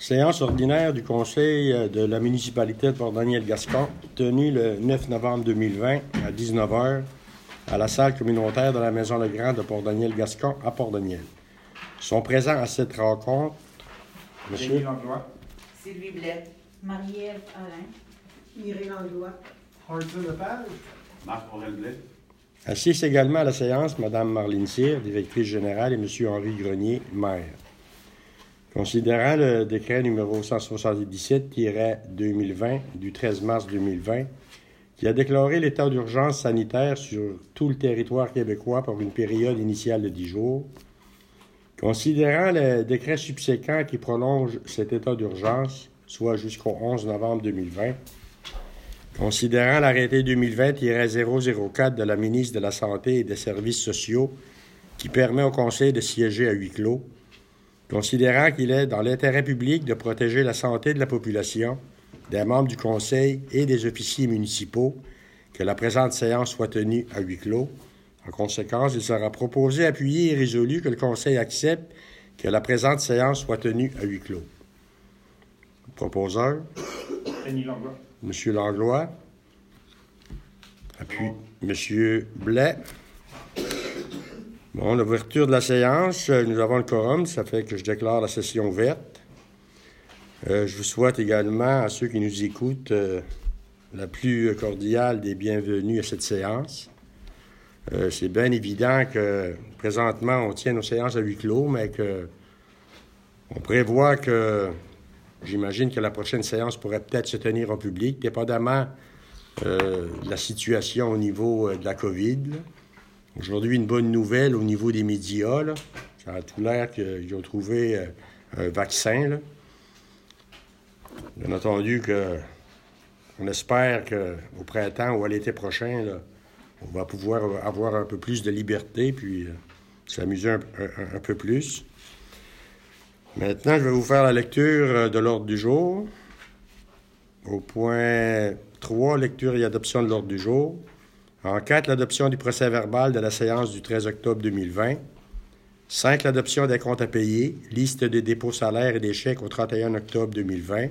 Séance ordinaire du Conseil de la municipalité de Port-Daniel-Gascon, tenue le 9 novembre 2020 à 19 h à la salle communautaire de la Maison Legrand de Port-Daniel-Gascon à Port-Daniel. Sont présents à cette rencontre Monsieur Langlois, Sylvie Blais, Marie-Ève Alain, Mireille Langlois, Arthur Lepage, Marc Aurel-Blais. Assistent également à la séance Mme Marlene Cyr, directrice générale, et M. Henri Grenier, maire. Considérant le décret numéro 177-2020 du 13 mars 2020, qui a déclaré l'état d'urgence sanitaire sur tout le territoire québécois pour une période initiale de 10 jours, considérant le décret subséquent qui prolonge cet état d'urgence, soit jusqu'au 11 novembre 2020, considérant l'arrêté 2020-004 de la ministre de la Santé et des Services sociaux qui permet au Conseil de siéger à huis clos, considérant qu'il est dans l'intérêt public de protéger la santé de la population, des membres du Conseil et des officiers municipaux, que la présente séance soit tenue à huis clos. En conséquence, il sera proposé, appuyé et résolu que le Conseil accepte que la présente séance soit tenue à huis clos. Proposeur. Denis Langlois. Monsieur Langlois. Appui. Monsieur Blais. Bon, l'ouverture de la séance, nous avons le quorum, ça fait que je déclare la session ouverte. Je vous souhaite également à ceux qui nous écoutent la plus cordiale des bienvenus à cette séance. C'est bien évident que présentement, on tient nos séances à huis clos, mais on prévoit que, j'imagine que la prochaine séance pourrait peut-être se tenir en public, dépendamment de la situation au niveau de la COVID. Là. Aujourd'hui, une bonne nouvelle au niveau des médias. Là. Ça a tout l'air qu'ils ont trouvé un vaccin. Là. Bien entendu qu'on espère qu'au printemps ou à l'été prochain, là, on va pouvoir avoir un peu plus de liberté puis s'amuser un peu plus. Maintenant, je vais vous faire la lecture de l'ordre du jour. Au point 3, lecture et adoption de l'ordre du jour. En 4, l'adoption du procès-verbal de la séance du 13 octobre 2020. 5, l'adoption des comptes à payer, liste des dépôts salaires et des chèques au 31 octobre 2020.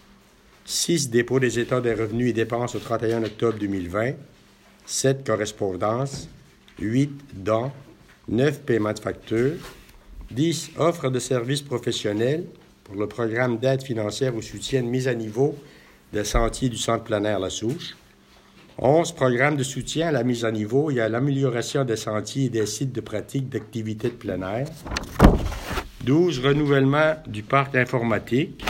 6, dépôt des états des revenus et dépenses au 31 octobre 2020. 7, correspondance. 8, dons. 9, paiement de factures. 10, offre de services professionnels pour le programme d'aide financière au soutien de mise à niveau des sentiers du centre plein air La Souche. 11, programme de soutien à la mise à niveau et à l'amélioration des sentiers et des sites de pratique d'activités de plein air. 12, renouvellement du parc informatique.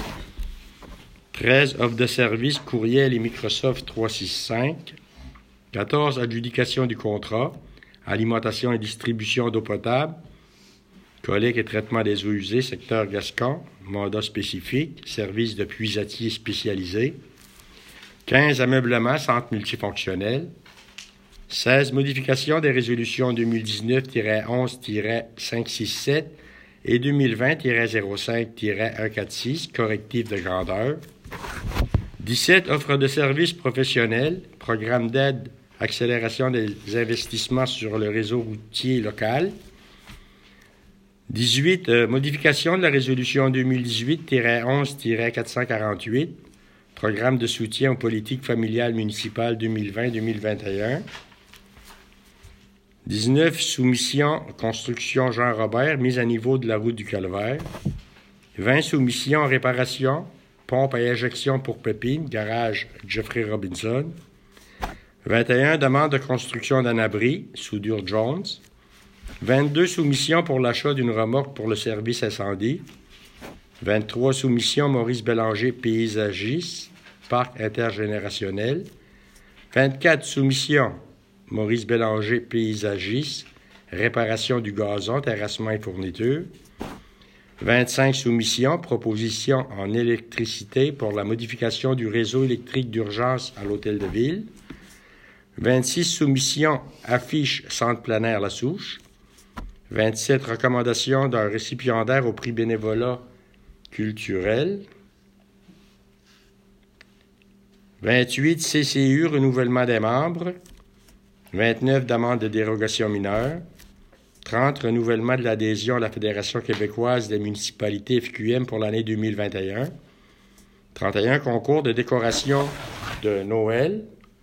13, offre de services, courriel et Microsoft 365. 14, adjudication du contrat, alimentation et distribution d'eau potable, collecte et traitement des eaux usées, secteur Gascon, mandat spécifique, service de puisatier spécialisé. 15, ameublement, centre multifonctionnel. 16, modification des résolutions 2019-11-567 et 2020-05-146, correctif de grandeur. 17, offre de services professionnels, programme d'aide, accélération des investissements sur le réseau routier local. 18, modification de la résolution 2018-11-448, programme de soutien aux politiques familiales municipales 2020-2021. 19, soumission, construction Jean-Robert, mise à niveau de la route du Calvaire. 20, soumission, réparation, pompe à injection pour Pépine, garage Jeffrey Robinson. 21, demande de construction d'un abri, Soudure Jones. 22, soumission pour l'achat d'une remorque pour le service incendie. 23, soumission Maurice Bélanger, paysagiste, parc intergénérationnel. 24, soumission Maurice Bélanger, paysagiste, réparation du gazon, terrassement et fourniture. 25, soumission, proposition en électricité pour la modification du réseau électrique d'urgence à l'Hôtel de Ville. 26, soumission, affiche centre plein air La Souche. 27, recommandation d'un récipiendaire au prix bénévolat culturel. 28, CCU, renouvellement des membres. 29, demande de dérogation mineure. 30, renouvellement de l'adhésion à la Fédération québécoise des municipalités FQM pour l'année 2021. 31, concours de décoration de Noël.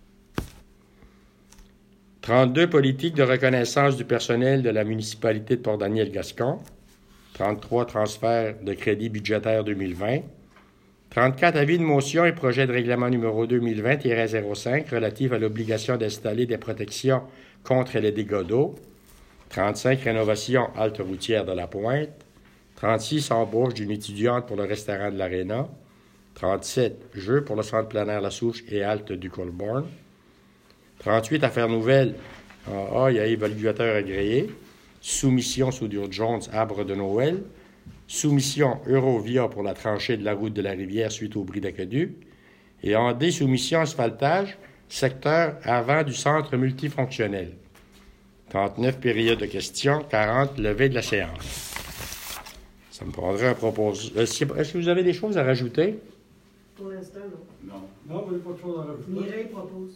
32, politique de reconnaissance du personnel de la municipalité de Port-Daniel-Gascon. 33, transfert de crédit budgétaire 2020. 34, avis de motion et projet de règlement numéro 2020-05 relatif à l'obligation d'installer des protections contre les dégâts d'eau. 35, rénovation halte routière de la Pointe. 36, embauche d'une étudiante pour le restaurant de l'Aréna. 37, jeux pour le centre plein air La Souche et halte du Colborne. 38, affaires nouvelles. Il y a évaluateur agréé. Soumission Soudure Jones, arbre de Noël. Soumission Eurovia pour la tranchée de la route de la rivière suite au bris d'aqueduc. Et en D, soumission asphaltage, secteur avant du centre multifonctionnel. 39, période de questions. 40, levée de la séance. Ça me prendrait un propos. Est-ce que vous avez des choses à rajouter? Pour l'instant, non. Non. Non, vous n'avez pas de choses à rajouter. Mireille propose.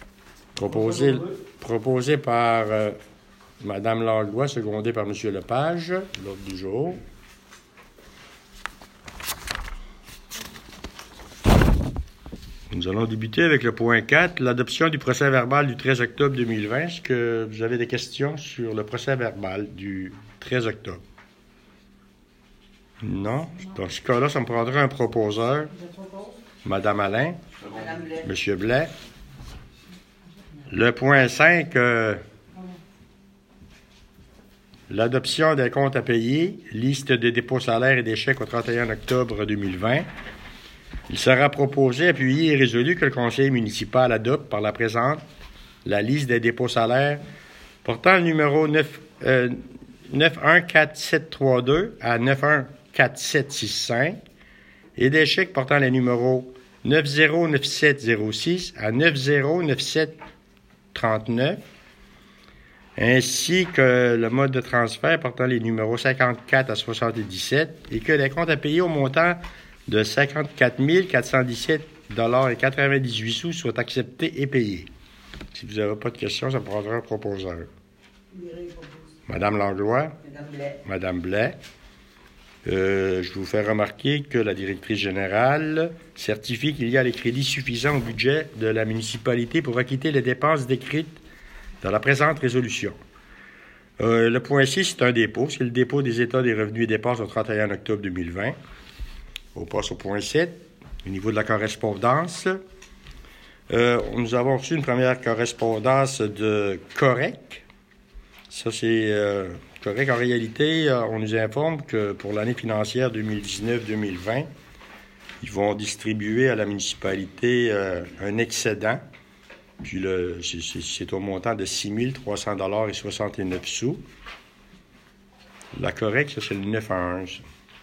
Proposé par Mme Langlois, secondé par M. Lepage, l'ordre du jour. Nous allons débuter avec le point 4, l'adoption du procès-verbal du 13 octobre 2020. Est-ce que vous avez des questions sur le procès-verbal du 13 octobre? Non? Dans ce cas-là, ça me prendrait un proposeur. Je propose. Mme Alain. Madame Blais. M. Blais. Le point 5, l'adoption des comptes à payer, liste de dépôts salaires et des chèques au 31 octobre 2020. Il sera proposé, appuyé et résolu que le conseil municipal adopte par la présente la liste des dépôts salaires portant le numéro 914732 à 914765 et des chèques portant les numéros 909706 à 909739 ainsi que le mode de transfert portant les numéros 54 à 77 et que les comptes à payer au montant de 54 417,98 soient acceptés et payés. Si vous n'avez pas de questions, ça prendra un proposeur. Mireille propose. Madame Langlois. Madame Blais. Madame Blais. Je vous fais remarquer que la directrice générale certifie qu'il y a les crédits suffisants au budget de la municipalité pour acquitter les dépenses décrites dans la présente résolution. Le point 6, c'est un dépôt. C'est le dépôt des états des revenus et dépenses au 31 octobre 2020. On passe au point 7, au niveau de la correspondance. Nous avons reçu une première correspondance de Correc. Ça, c'est Correc. En réalité, on nous informe que pour l'année financière 2019-2020, ils vont distribuer à la municipalité un excédent. Puis c'est au montant de 6 300,69 $. La Correc, ça, c'est le 9 à 11.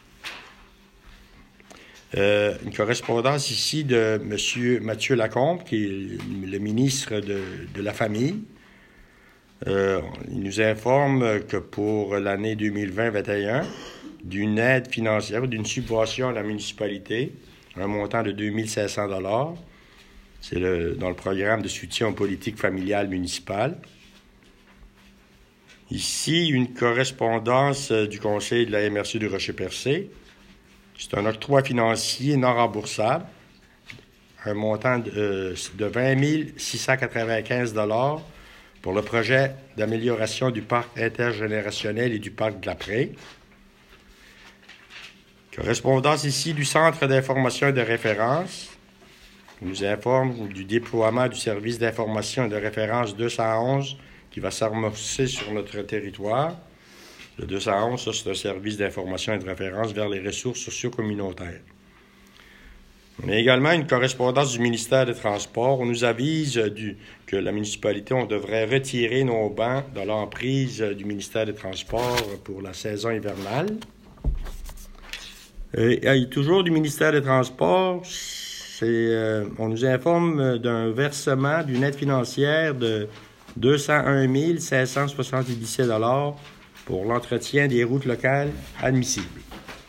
Une correspondance ici de M. Mathieu Lacombe, qui est le ministre de la Famille. Il nous informe que pour l'année 2020-21, d'une aide financière ou d'une subvention à la municipalité, un montant de 2 500 $. C'est dans le programme de soutien aux politiques familiales municipales. Ici, une correspondance du conseil de la MRC du Rocher-Percé. C'est un octroi financier non remboursable, un montant de 20 695 $ pour le projet d'amélioration du parc intergénérationnel et du parc de la Prée. Correspondance ici du Centre d'information et de référence. Il nous informe du déploiement du service d'information et de référence 211 qui va s'amorcer sur notre territoire. Le 211, ça, c'est un service d'information et de référence vers les ressources socio-communautaires. On a également une correspondance du ministère des Transports. On nous avise que la municipalité, on devrait retirer nos bancs de l'emprise du ministère des Transports pour la saison hivernale. Et toujours du ministère des Transports, on nous informe d'un versement d'une aide financière de 201 577 $ pour l'entretien des routes locales admissibles.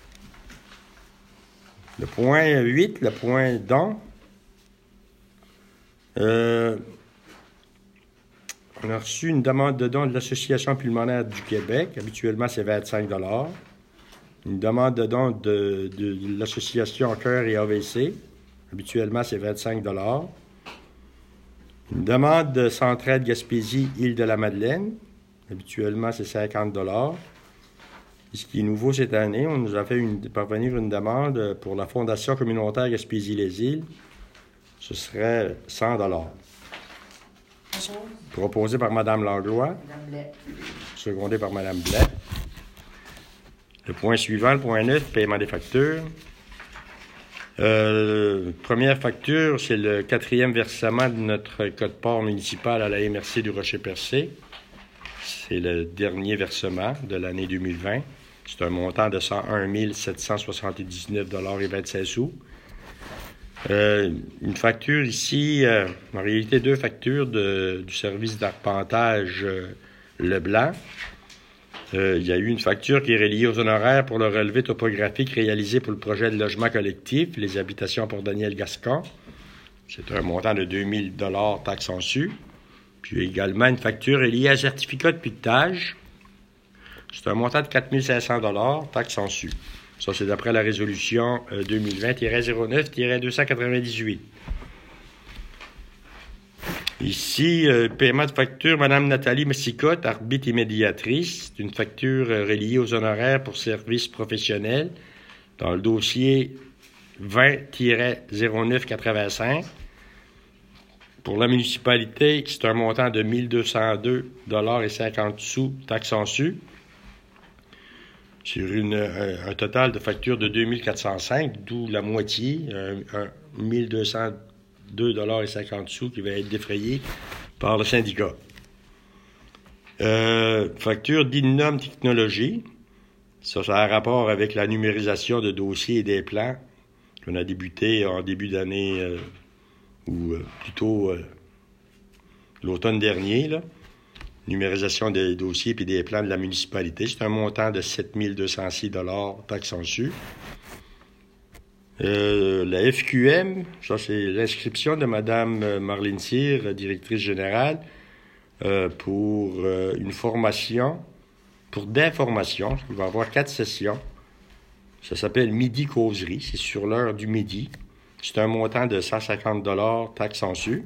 Le point 8, le point dons. On a reçu une demande de don de l'Association pulmonaire du Québec. Habituellement, c'est 25 $. Une demande de don de l'Association Cœur et AVC. Habituellement, c'est 25 $. Une demande de Centraide Gaspésie, Île-de-la-Madeleine. Habituellement, c'est 50 $. Et ce qui est nouveau cette année, on nous a fait parvenir une demande pour la Fondation communautaire Gaspésie-les-Îles. Ce serait 100 $. Proposé par Mme Langlois. Madame Blais. Secondé par Mme Blais. Le point suivant, le point 9, paiement des factures. Première facture, c'est le 4e versement de notre code-part municipal à la MRC du Rocher-Percé. C'est le dernier versement de l'année 2020. C'est un montant de 101 779,26 $. Une facture ici, en réalité 2 factures du service d'arpentage Leblanc. Il y a eu une facture qui est reliée aux honoraires pour le relevé topographique réalisé pour le projet de logement collectif, les habitations pour Daniel Gascon. C'est un montant de 2000 $ taxes en su. Puis également une facture reliée à un certificat de piquetage. C'est un montant de 4 500 $ taxes en su. Ça, c'est d'après la résolution 2020-09-298. Ici, paiement de facture, Mme Nathalie Messicotte, arbitre et médiatrice. C'est une facture reliée aux honoraires pour services professionnels dans le dossier 20-0985. Pour la municipalité, c'est un montant de 1 202,50 $, taxes en su, sur un total de factures de 2 405, d'où la moitié, 1 202,50 $ qui va être défrayé par le syndicat. Facture d'Innom Technologies. Ça a un rapport avec la numérisation de dossiers et des plans qu'on a débuté en début d'année, ou plutôt l'automne dernier, là. Numérisation des dossiers et des plans de la municipalité. C'est un montant de 7 206 $ taxes en su. La FQM, ça c'est l'inscription de Mme Marlène Cyr, directrice générale, pour une formation, d'information. Il va y avoir 4 sessions. Ça s'appelle Midi Causerie, c'est sur l'heure du midi. C'est un montant de 150 $ taxes en su.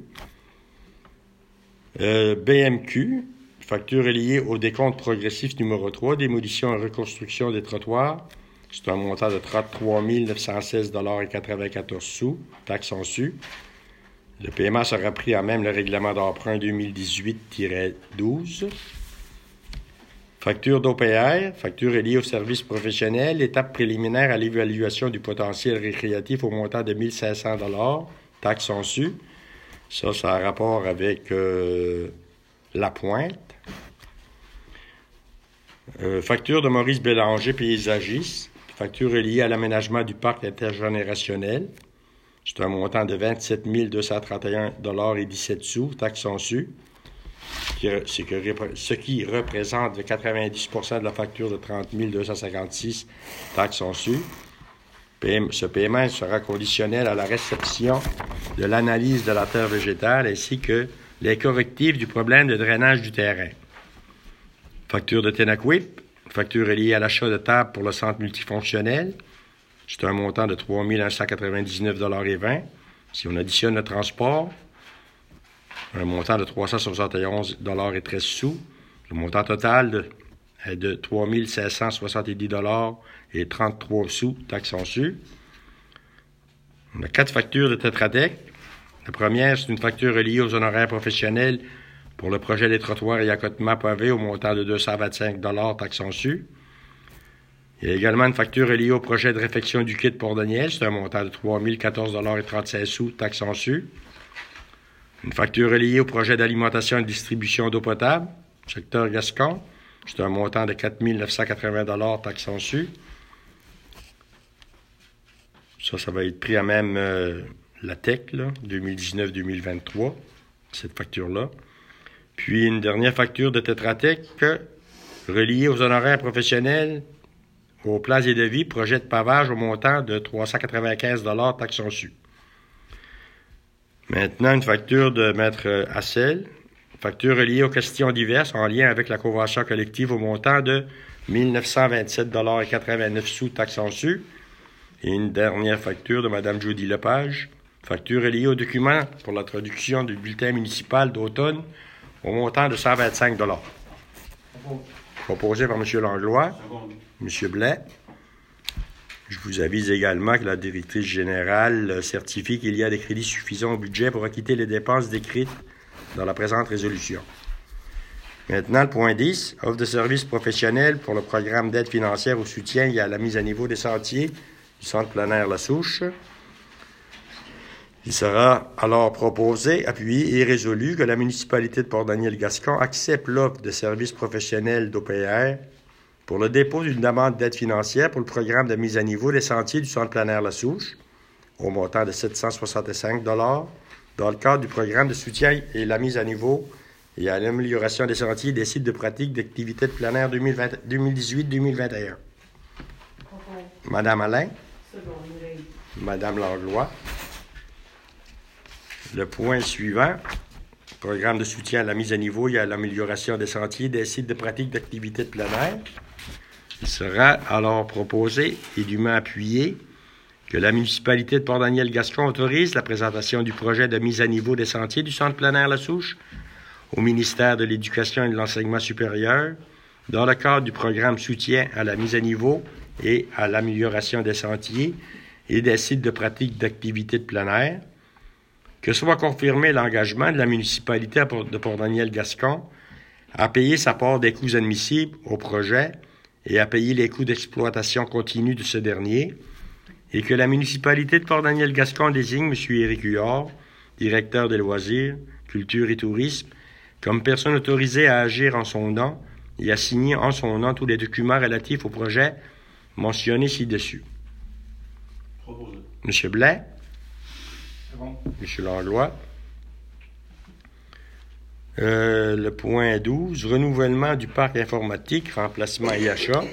BMQ, facture liée au décompte progressif numéro 3, démolition et reconstruction des trottoirs. C'est un montant de 33 916,94 $, taxes en su. Le paiement sera pris en même le règlement d'emprunt 2018-12. Facture d'OPR, facture liée au service professionnel, étape préliminaire à l'évaluation du potentiel récréatif au montant de 1 500 $, taxes en su. Ça a rapport avec La Pointe. Facture de Maurice Bélanger, paysagiste. Facture liée à l'aménagement du parc intergénérationnel. C'est un montant de 27 231,17 $, taxes en su. Ce qui représente 90 % de la facture de 30 256 $, taxes en su. Ce paiement sera conditionnel à la réception de l'analyse de la terre végétale ainsi que les correctifs du problème de drainage du terrain. Facture de Tenaquip, facture liée à l'achat de tables pour le centre multifonctionnel. C'est un montant de 3 199,20 $. Si on additionne le transport, un montant de 371,13 $. Le montant total est de 3 570,33 $, taxes en su. On a 4 factures de Tetra Tech. La première, c'est une facture reliée aux honoraires professionnels pour le projet des trottoirs et accotements pavés au montant de 225 $, taxes en su. Il y a également une facture reliée au projet de réfection du quai de Port-Daniel. C'est un montant de 3 014,36 $, taxes en su. Une facture reliée au projet d'alimentation et de distribution d'eau potable, secteur Gascon. C'est un montant de 4 980 $, taxes en su. Ça va être pris à même la TEC, 2019-2023, cette facture-là. Puis une dernière facture de Tetra Tech reliée aux honoraires professionnels, aux plans et devis, projet de pavage au montant de 395 $, taxes en su. Maintenant, une facture de Maître Hassel, Factures reliées aux questions diverses en lien avec la convention collective au montant de 1 927,89 $ taxes en su. Et une dernière facture de Mme Jody Lepage. Facture reliée aux documents pour la traduction du bulletin municipal d'automne au montant de 125 $. Proposé par M. Langlois, M. Blais. Je vous avise également que la directrice générale certifie qu'il y a des crédits suffisants au budget pour acquitter les dépenses décrites dans la présente résolution. Maintenant, le point 10, offre de services professionnels pour le programme d'aide financière au soutien et à la mise à niveau des sentiers du centre plein air La Souche. Il sera alors proposé, appuyé et résolu que la municipalité de Port-Daniel-Gascon accepte l'offre de services professionnels d'OPR pour le dépôt d'une demande d'aide financière pour le programme de mise à niveau des sentiers du centre plein air La Souche au montant de 765 $ dans le cadre du programme de soutien et la mise à niveau et à l'amélioration des sentiers et des sites de pratique d'activités de plein air 2018-2021. Madame Alain. Madame Langlois. Le point suivant, programme de soutien à la mise à niveau et à l'amélioration des sentiers et des sites de pratique d'activités de plein air. Il sera alors proposé et dûment appuyé que la municipalité de Port-Daniel-Gascon autorise la présentation du projet de mise à niveau des sentiers du centre plein air La Souche au ministère de l'Éducation et de l'Enseignement supérieur dans le cadre du programme soutien à la mise à niveau et à l'amélioration des sentiers et des sites de pratique d'activités de plein air, que soit confirmé l'engagement de la municipalité de Port-Daniel-Gascon à payer sa part des coûts admissibles au projet et à payer les coûts d'exploitation continue de ce dernier, et que la municipalité de Port-Daniel-Gascon désigne M. Éric Huard, directeur des loisirs, culture et tourisme, comme personne autorisée à agir en son nom et à signer en son nom tous les documents relatifs au projet mentionnés ci-dessus. Proposé. M. Blais. C'est bon. M. Langlois. Le point 12, renouvellement du parc informatique, remplacement et achat.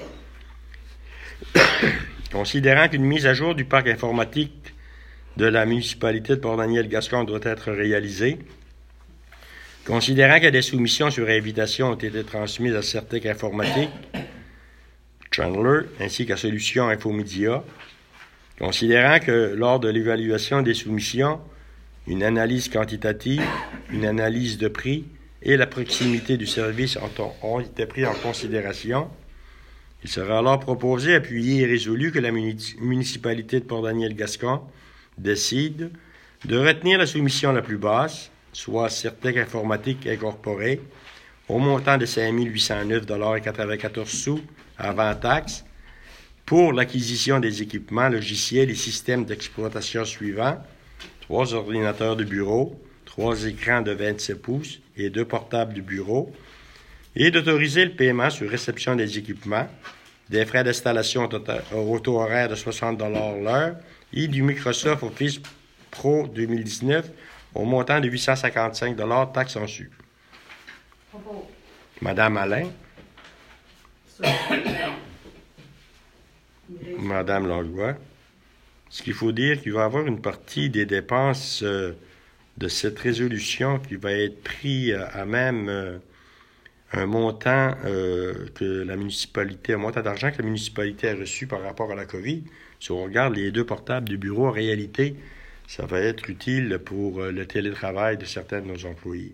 Considérant qu'une mise à jour du parc informatique de la municipalité de Port-Daniel-Gascon doit être réalisée, considérant que des soumissions sur invitation ont été transmises à Certec Informatique, Chandler, ainsi qu'à Solutions Infomédia, considérant que lors de l'évaluation des soumissions, une analyse quantitative, une analyse de prix et la proximité du service ont été pris en considération, il sera alors proposé, appuyé et résolu que la municipalité de Port-Daniel-Gascon décide de retenir la soumission la plus basse, soit Certec Informatique Incorporée, au montant de 5 809,94 $ avant taxe, pour l'acquisition des équipements, logiciels et systèmes d'exploitation suivants: 3 ordinateurs de bureau, 3 écrans de 27 pouces et 2 portables de bureau, et d'autoriser le paiement sur réception des équipements, des frais d'installation au taux horaire de 60 $ l'heure et du Microsoft Office Pro 2019 au montant de 855 $ taxes en su. Madame Alain. Madame Langlois. Ce qu'il faut dire qu'il va y avoir une partie des dépenses de cette résolution qui va être pris à même un montant un montant d'argent que la municipalité a reçu par rapport à la COVID. Si on regarde les 2 portables de bureau, en réalité, ça va être utile pour le télétravail de certains de nos employés.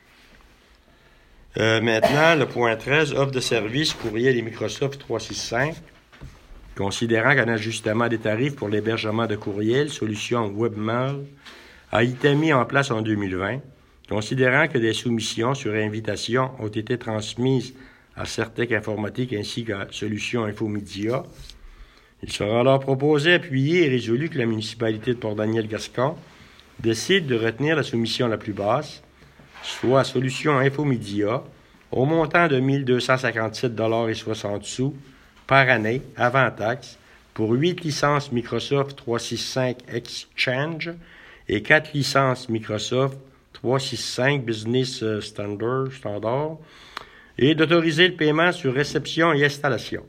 Maintenant, le point 13, offre de service courriel et Microsoft 365. Considérant qu'un ajustement des tarifs pour l'hébergement de courriel, solution WebMail, a été mis en place en 2020, considérant que des soumissions sur invitation ont été transmises à Certec Informatique ainsi qu'à Solutions Infomédia, il sera alors proposé, appuyé et résolu que la municipalité de Port-Daniel-Gascon décide de retenir la soumission la plus basse, soit Solutions Infomédia, au montant de 1 257,60 $ par année, avant taxe, pour 8 licences Microsoft 365 Exchange et 4 licences Microsoft 365 Business Standard, et d'autoriser le paiement sur réception et installation.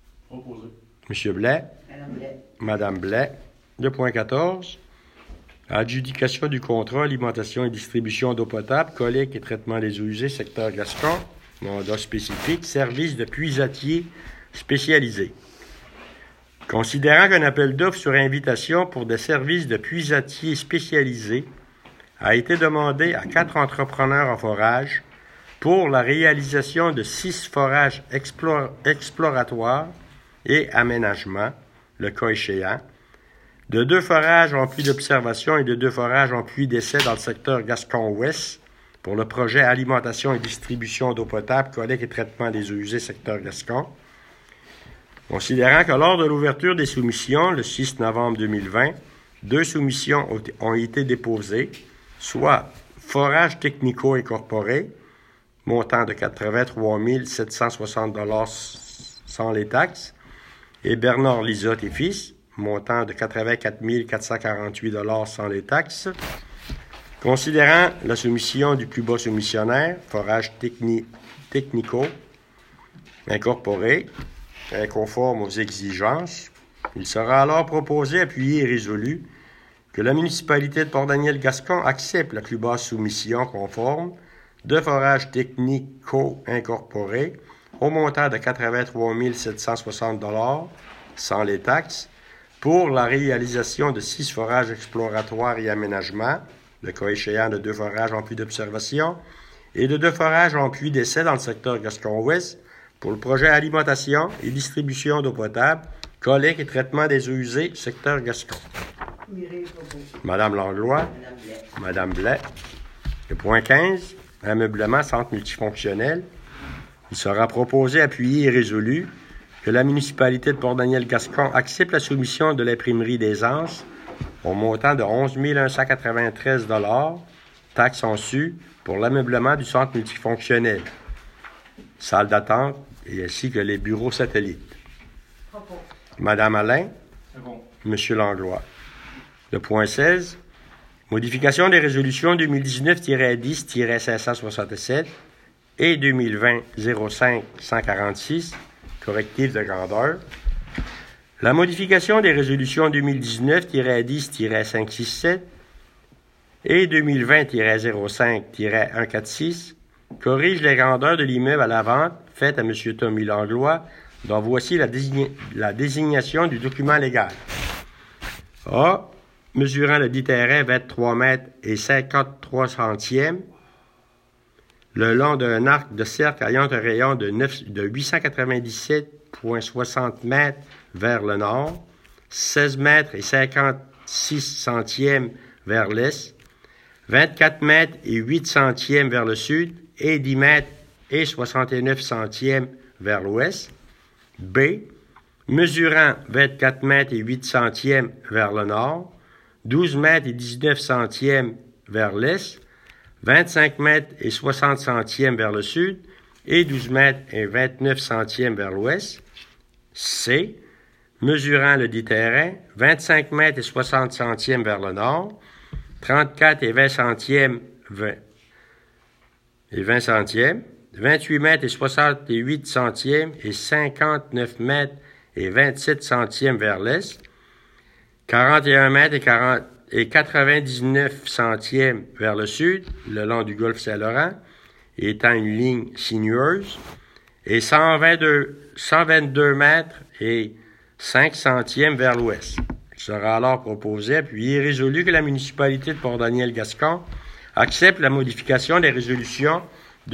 Proposé. M. Blais. Madame Blais. Madame Blais. 2.14. Adjudication du contrat, alimentation et distribution d'eau potable, collecte et traitement des eaux usées, secteur Gascon, mandat spécifique, service de puisatier spécialisé. Considérant qu'un appel d'offres sur invitation pour des services de puisatier spécialisés a été demandé à 4 entrepreneurs en forage pour la réalisation de 6 forages exploratoires et aménagements, le cas échéant, de 2 forages en puits d'observation et de 2 forages en puits d'essai dans le secteur Gascon-Ouest pour le projet alimentation et distribution d'eau potable, collecte et traitement des eaux usées, secteur Gascon. Considérant que lors de l'ouverture des soumissions, le 6 novembre 2020, 2 soumissions ont été déposées, soit Forage Technico Incorporé, montant de 83 760 $ sans les taxes, et Bernard Lisotte et Fils, montant de 84 448 $ sans les taxes. Considérant la soumission du plus bas soumissionnaire, Forage Technico Incorporé, conforme aux exigences, il sera alors proposé, appuyé et résolu que la municipalité de Port-Daniel-Gascon accepte la plus basse soumission conforme de Forage Technico Incorporé au montant de 83 760 $ sans les taxes pour la réalisation de 6 forages exploratoires et aménagements, le cas échéant de 2 forages en puits d'observation et de 2 forages en puits d'essai dans le secteur Gascon-Ouest pour le projet alimentation et distribution d'eau potable, collecte et traitement des eaux usées, secteur Gascon. Madame Langlois, Madame Blais. Le point 15, ameublement centre multifonctionnel. Il sera proposé, appuyé et résolu que la municipalité de Port-Daniel-Gascon accepte la soumission de l'imprimerie des Anses au montant de 11 193 $, taxes en su, pour l'ameublement du centre multifonctionnel, salle d'attente et ainsi que les bureaux satellites. Madame Alain, Monsieur Langlois. Le point 16, modification des résolutions 2019-10-567 et 2020-05-146, correctif de grandeur. La modification des résolutions 2019-10-567 et 2020-05-146 corrige les grandeurs de l'immeuble à la vente faite à M. Tommy Langlois, dont voici la désignation du document légal. A. Mesurant le dit terrain 23 mètres et 53 centièmes, le long d'un arc de cercle ayant un rayon de 897,60 mètres vers le nord, 16 mètres et 56 centièmes vers l'est, 24 mètres et 8 centièmes vers le sud et 10 mètres et 69 centièmes vers l'ouest. B. Mesurant 24 mètres et 8 centièmes vers le nord, 12 mètres et 19 centièmes vers l'est, 25 mètres et 60 centièmes vers le sud et 12 mètres et 29 centièmes vers l'ouest. C. Mesurant le dit terrain, 25 mètres et 60 centièmes vers le nord, 34 et 20 centièmes, 28 mètres et 68 centièmes et 59 mètres et 27 centièmes vers l'est, 41 mètres et 99 centièmes vers le sud, le long du golfe Saint-Laurent, étant une ligne sinueuse, et 122 mètres et 5 centièmes vers l'ouest. Il sera alors proposé, appuyé et résolu que la municipalité de Port-Daniel-Gascon accepte la modification des résolutions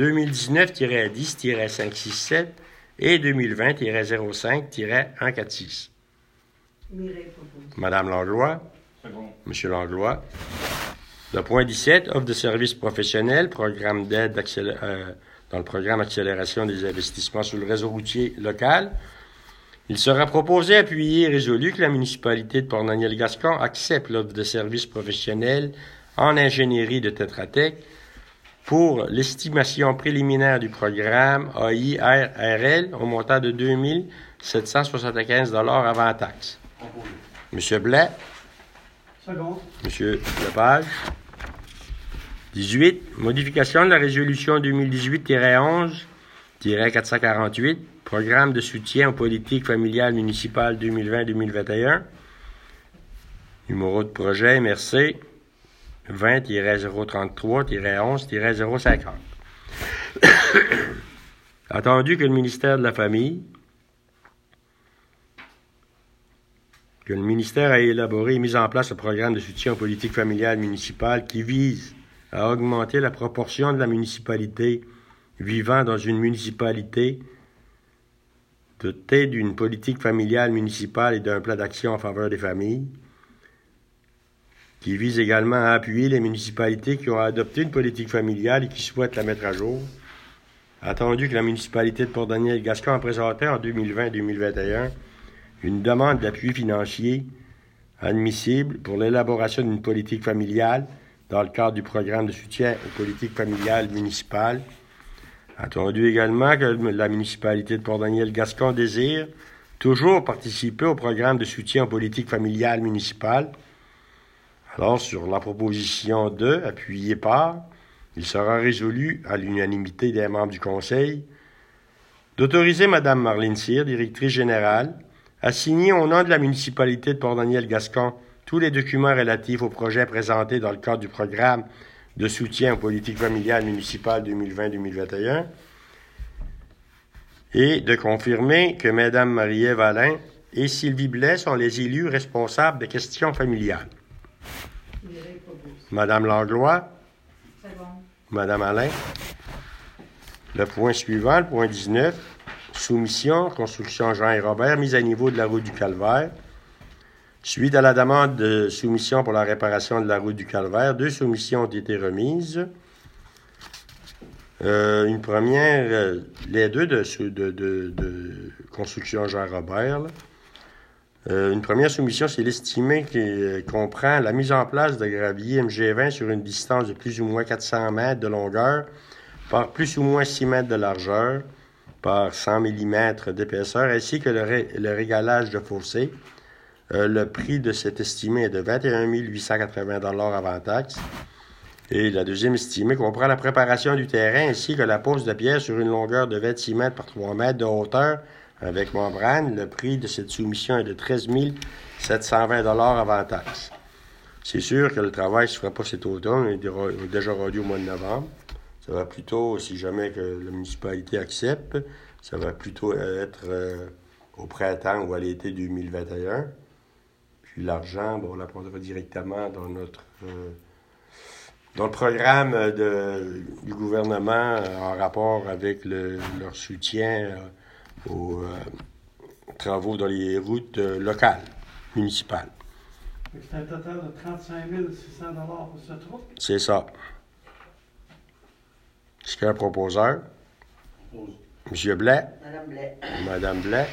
2019-10-567 et 2020-05-146. Madame Langlois. Monsieur Langlois. Le point 17, offre de services professionnels, programme d'aide dans le programme Accélération des investissements sur le réseau routier local. Il sera proposé, appuyé et résolu que la municipalité de Port-Daniel-Gascon accepte l'offre de services professionnels en ingénierie de Tetra Tech pour l'estimation préliminaire du programme AIRRL au montant de 2 775 $ avant taxe. Monsieur Blais. Second. Monsieur Lepage. 18. Modification de la résolution 2018-11-448, programme de soutien aux politiques familiales municipales 2020-2021. Numéro de projet, MRC 20-033-11-050. Attendu que le ministère de la Famille, que le ministère a élaboré et mis en place un programme de soutien aux politiques familiales municipales qui vise à augmenter la proportion de la municipalité vivant dans une municipalité dotée d'une politique familiale municipale et d'un plan d'action en faveur des familles, qui vise également à appuyer les municipalités qui ont adopté une politique familiale et qui souhaitent la mettre à jour. Attendu que la municipalité de Port-Daniel-Gascon a présenté en 2020-2021 une demande d'appui financier admissible pour l'élaboration d'une politique familiale dans le cadre du programme de soutien aux politiques familiales municipales. Attendu également que la municipalité de Port-Daniel-Gascon désire toujours participer au programme de soutien aux politiques familiales municipales. Alors, sur la proposition 2, appuyée par, il sera résolu à l'unanimité des membres du Conseil d'autoriser Mme Marlène Cyr, directrice générale, à signer au nom de la municipalité de Port-Daniel-Gascon tous les documents relatifs au projet présenté dans le cadre du programme de soutien aux politiques familiales municipales 2020-2021 et de confirmer que Mme Marie-Ève Alain et Sylvie Blais sont les élus responsables des questions familiales. Mme Langlois. Mme Alain. Le point suivant, le point 19, soumission, construction Jean et Robert, mise à niveau de la route du Calvaire. Suite à la demande de soumission pour la réparation de la route du Calvaire, 2 soumissions ont été remises. Une première, les deux de construction Jean Robert. Une première soumission, c'est l'estimé qui comprend la mise en place de gravier MG20 sur une distance de plus ou moins 400 mètres de longueur par plus ou moins 6 mètres de largeur par 100 mm d'épaisseur, ainsi que le régalage de fossé. Le prix de cet estimé est de 21 880 $ avant taxe. Et la deuxième estimée comprend la préparation du terrain ainsi que la pose de pierre sur une longueur de 26 mètres par 3 mètres de hauteur avec membrane. Le prix de cette soumission est de 13 720 $ avant taxe. C'est sûr que le travail ne se fera pas cet automne, il est déjà rendu au mois de novembre. Ça va plutôt, si jamais que la municipalité accepte, ça va plutôt être au printemps ou à l'été 2021. Puis l'argent, on l'apprendra directement dans le programme du gouvernement en rapport avec leur soutien aux travaux dans les routes locales, municipales. C'est un total de 35 600 $ pour cette route. C'est ça. Est-ce qu'il y a un proposeur? M. Blais. Mme Blais. Mme Blais.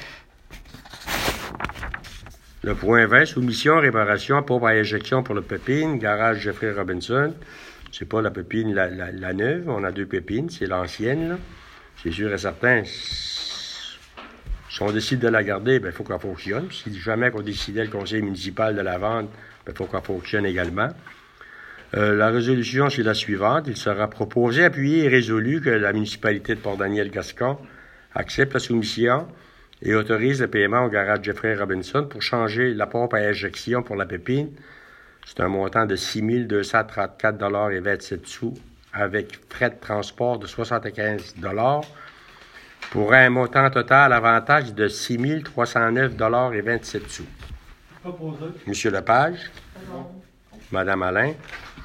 Le point 20, soumission, réparation, pompe à injection pour le Pépine, garage Jeffrey Robinson. C'est pas la Pépine, la neuve. On a 2 Pépines, c'est l'ancienne, là. C'est sûr et certain. Si on décide de la garder, il faut qu'elle fonctionne. Si jamais on décidait le conseil municipal de la vendre, il faut qu'elle fonctionne également. La résolution, c'est la suivante. Il sera proposé, appuyé et résolu que la municipalité de Port-Daniel-Gascon accepte la soumission et autorise le paiement au garage Jeffrey Robinson pour changer la pompe à injection pour la Pépine. C'est un montant de 6 234,27 $ avec frais de transport de 75 $ pour un montant total avantage de 6 309,27 $. Proposé. Monsieur Lepage. Madame Alain.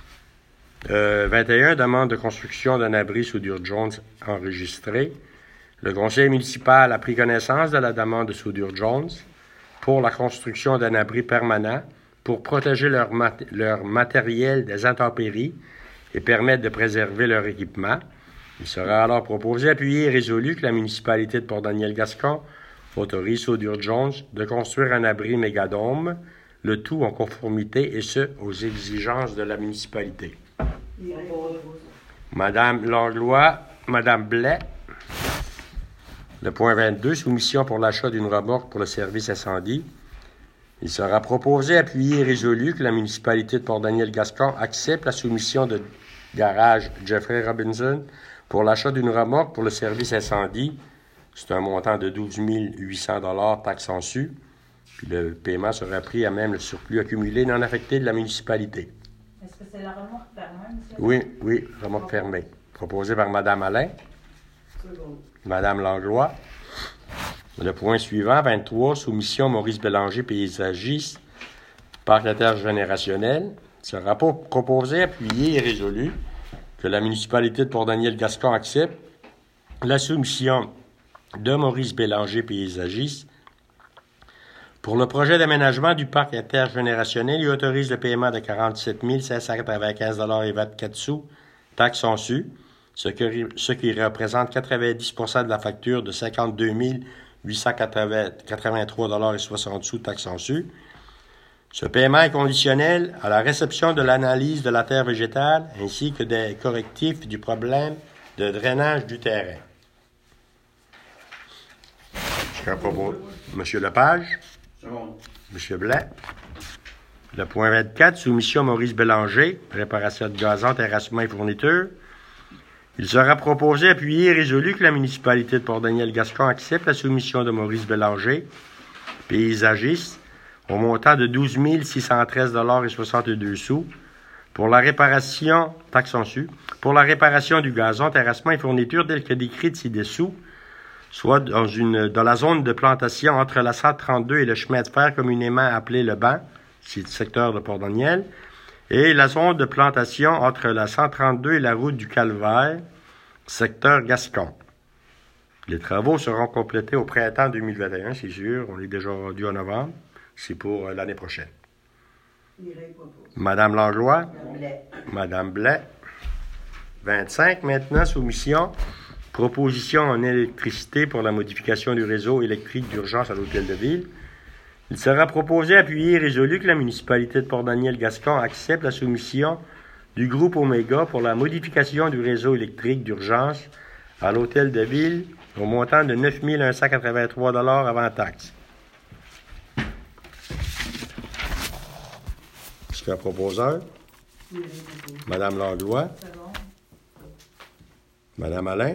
21, demande de construction d'un abri soudure Jones enregistré. Le conseil municipal a pris connaissance de la demande de soudure Jones pour la construction d'un abri permanent pour protéger leur matériel des intempéries et permettre de préserver leur équipement. Il sera alors proposé, appuyé et résolu que la municipalité de Port-Daniel-Gascon autorise Soudure Jones de construire un abri mégadôme, le tout en conformité et ce, aux exigences de la municipalité. Madame Langlois, Madame Blais. Le point 22, soumission pour l'achat d'une remorque pour le service incendie. Il sera proposé, appuyé et résolu que la municipalité de Port-Daniel-Gascon accepte la soumission de garage Jeffrey Robinson pour l'achat d'une remorque pour le service incendie. C'est un montant de 12 800 $ taxes en su. Puis le paiement sera pris à même le surplus accumulé non affecté de la municipalité. Est-ce que c'est la remorque fermée, monsieur? Oui, remorque fermée. Proposé par Mme Alain. Seconde. Mme Langlois. Le point suivant, 23, soumission Maurice Bélanger, paysagiste, parc intergénérationnel. Il sera proposé, appuyé et résolu que la municipalité de Port-Daniel-Gascon accepte la soumission de Maurice Bélanger, paysagiste, pour le projet d'aménagement du parc intergénérationnel. Il autorise le paiement de 47 595 $ et 24 sous, taxes en su, ce qui représente 90 % de la facture de 52 883 $ et 60 sous, taxes en su. Ce paiement est conditionnel à la réception de l'analyse de la terre végétale ainsi que des correctifs du problème de drainage du terrain. Je propose M. Lepage. M. Blais. Le point 24, soumission Maurice Bélanger, réparation de gazon, terrassement et fourniture. Il sera proposé, appuyé et résolu que la municipalité de Port-Daniel-Gascon accepte la soumission de Maurice Bélanger, paysagiste, au montant de 12 613 $ et 62 sous, pour la réparation, taxes en su, pour la réparation du gazon, terrassement et fourniture tel que décrit ci-dessous, soit dans la zone de plantation entre la 132 et le chemin de fer communément appelé le Banc, c'est le secteur de Port-Daniel, et la zone de plantation entre la 132 et la route du Calvaire, secteur Gascon. Les travaux seront complétés au printemps 2021, c'est sûr. On est déjà rendu en novembre. C'est pour l'année prochaine. Madame Langlois. Madame Blais. 25, maintenant, soumission. Proposition en électricité pour la modification du réseau électrique d'urgence à l'Hôtel de Ville. Il sera proposé, appuyé et résolu que la municipalité de Port-Daniel-Gascon accepte la soumission du groupe Omega pour la modification du réseau électrique d'urgence à l'Hôtel de Ville au montant de 9 183 $ avant taxe. Jusqu'à proposeur. Madame Langlois. Madame Alain.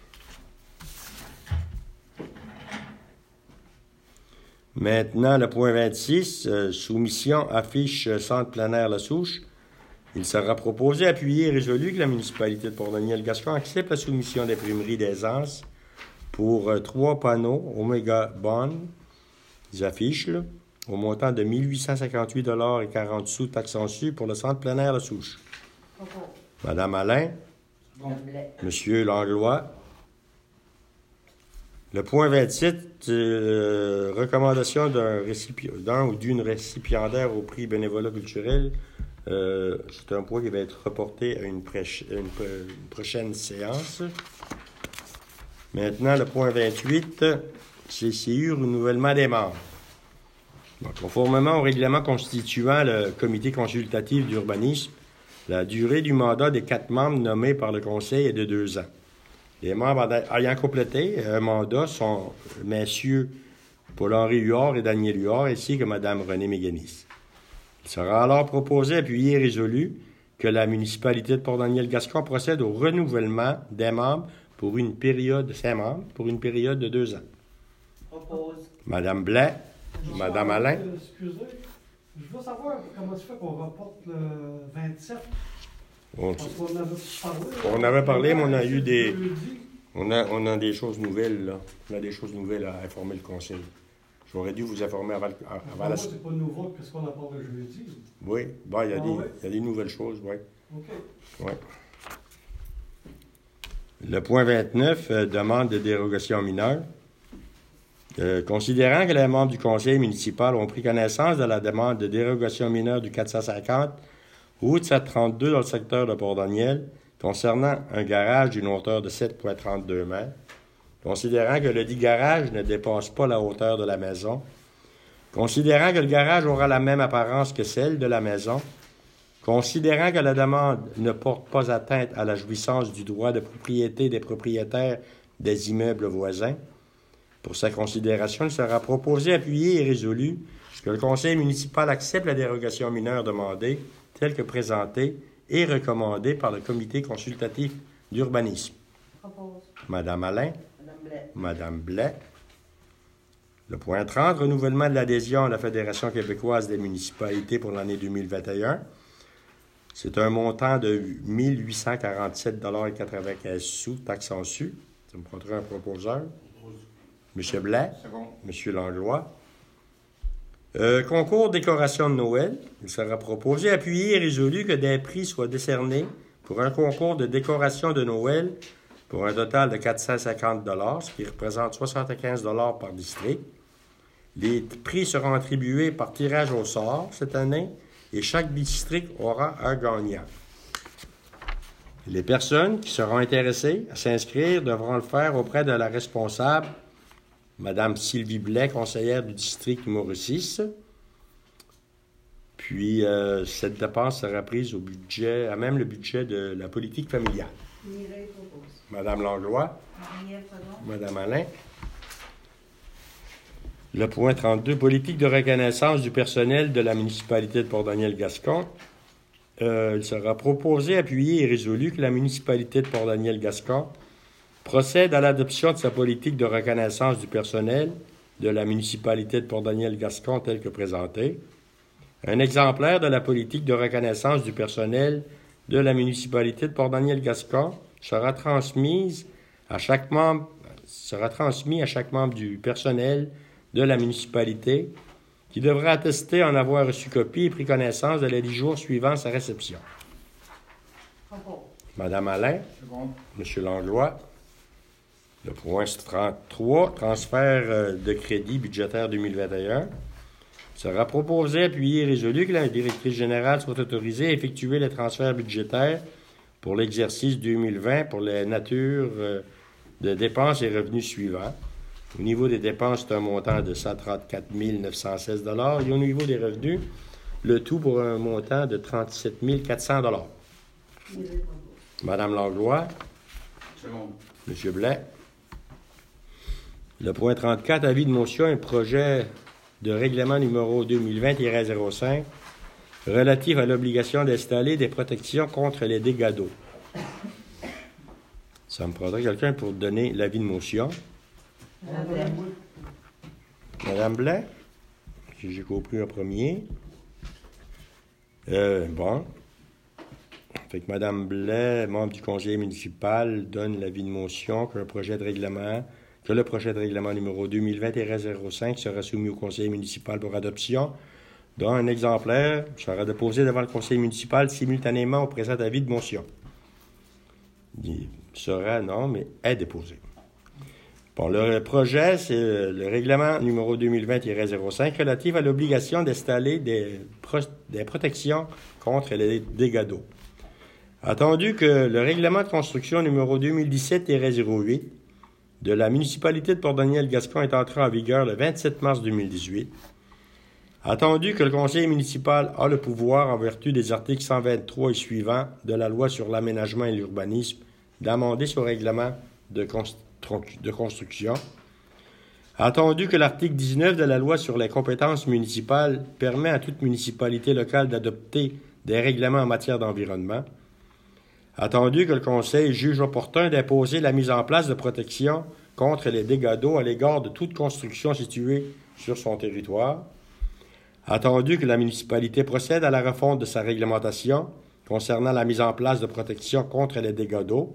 Maintenant, le point 26, soumission affiche centre plein air La Souche. Il sera proposé, appuyé et résolu que la municipalité de Port-Daniel-Gascon accepte la soumission d'imprimerie d'aisance pour 3 panneaux Omega Bond, des affiches, là, au montant de 1 858 $ et 40 sous, taxes en su, pour le centre plein air La Souche. Madame Alain. Monsieur Langlois. Le point 27, recommandation d'un ou d'une récipiendaire au prix bénévolat culturel. C'est un point qui va être reporté à une prochaine séance. Maintenant, le point 28, CCU, renouvellement des membres. Donc, conformément au règlement constituant le comité consultatif d'urbanisme, la durée du mandat des 4 membres nommés par le conseil est de 2 ans. Les membres ayant complété un mandat sont messieurs Paul-Henri Huard et Daniel Huard, ainsi que Mme Renée Méganis. Il sera alors proposé, appuyé et résolu que la municipalité de Port-Daniel-Gascon procède au renouvellement des membres pour une période de 2 ans. Propose. Mme Blais, Mme Alain. Excusez, je veux savoir comment tu fais qu'on reporte le 27. On Parce qu'on avait parlé. On avait parlé, mais on a eu des... On a des choses nouvelles, là. On a des choses nouvelles à informer le conseil. J'aurais dû vous informer avant Moi, la... c'est pas nouveau qu'est-ce qu'on a parlé jeudi. Oui, bon, il y ouais? a des nouvelles choses, oui. OK. Ouais. Le point 29, demande de dérogation mineure. Considérant que les membres du conseil municipal ont pris connaissance de la demande de dérogation mineure du 450 route 732 dans le secteur de Port-Daniel, concernant un garage d'une hauteur de 7,32 mètres, considérant que le dit garage ne dépasse pas la hauteur de la maison, considérant que le garage aura la même apparence que celle de la maison, considérant que la demande ne porte pas atteinte à la jouissance du droit de propriété des propriétaires des immeubles voisins, pour sa considération, il sera proposé, appuyé et résolu que le conseil municipal accepte la dérogation mineure demandée, telle que présentée et recommandée par le comité consultatif d'urbanisme. Propose. Madame Alain. Madame Blais. Madame Blais. Le point 30, renouvellement de l'adhésion à la Fédération québécoise des municipalités pour l'année 2021. C'est un montant de 1847,95 $, taxes en su. Ça me prendra un proposeur. M. Blais. Second. M. Langlois. Concours décoration de Noël. Il sera proposé, appuyé et résolu que des prix soient décernés pour un concours de décoration de Noël pour un total de 450 $, ce qui représente 75 $ par district. Les prix seront attribués par tirage au sort cette année et chaque district aura un gagnant. Les personnes qui seront intéressées à s'inscrire devront le faire auprès de la responsable, Mme Sylvie Blais, conseillère du district numéro 6. Puis, cette dépense sera prise au budget, à même le budget de la politique familiale. Mireille propose. Mme Langlois, Marie-Ève second. Mme Alain. Le point 32, politique de reconnaissance du personnel de la municipalité de Port-Daniel-Gascon. Il sera proposé, appuyé et résolu que la municipalité de Port-Daniel-Gascon procède à l'adoption de sa politique de reconnaissance du personnel de la municipalité de Port-Daniel-Gascon telle que présentée. Un exemplaire de la politique de reconnaissance du personnel de la municipalité de Port-Daniel-Gascon sera transmis à chaque membre du personnel de la municipalité qui devra attester en avoir reçu copie et pris connaissance de les 10 jours suivant sa réception. Propose. Mme Alain, Second. M. Langlois. Le point 33, transfert de crédit budgétaire 2021. Il sera proposé, appuyé et résolu que la directrice générale soit autorisée à effectuer les transferts budgétaires pour l'exercice 2020 pour les natures de dépenses et revenus suivants. Au niveau des dépenses, c'est un montant de 134 916 $ et au niveau des revenus, le tout pour un montant de 37 400 $. Mireille propose. Mme Langlois, Second. M. Blais. Le point 34, avis de motion et projet de règlement numéro 2020-05 relatif à l'obligation d'installer des protections contre les dégâts d'eau. Ça me prendrait quelqu'un pour donner l'avis de motion. Madame Blais, si j'ai compris en premier. Bon. Fait que Mme Blais, membre du conseil municipal, donne l'avis de motion que le projet de règlement numéro 2020-05 sera soumis au conseil municipal pour adoption, dont un exemplaire sera déposé devant le conseil municipal simultanément au présent avis de motion. Il sera, non, mais est déposé. Bon, le projet, c'est le règlement numéro 2020-05 relatif à l'obligation d'installer des protections contre les dégâts d'eau. Attendu que le règlement de construction numéro 2017-08 de la municipalité de Port-Daniel-Gascon est entré en vigueur le 27 mars 2018, attendu que le conseil municipal a le pouvoir, en vertu des articles 123 et suivants de la loi sur l'aménagement et l'urbanisme, d'amender son règlement de construction, attendu que l'article 19 de la loi sur les compétences municipales permet à toute municipalité locale d'adopter des règlements en matière d'environnement, attendu que le Conseil juge opportun d'imposer la mise en place de protections contre les dégâts d'eau à l'égard de toute construction située sur son territoire, attendu que la municipalité procède à la refonte de sa réglementation concernant la mise en place de protections contre les dégâts d'eau,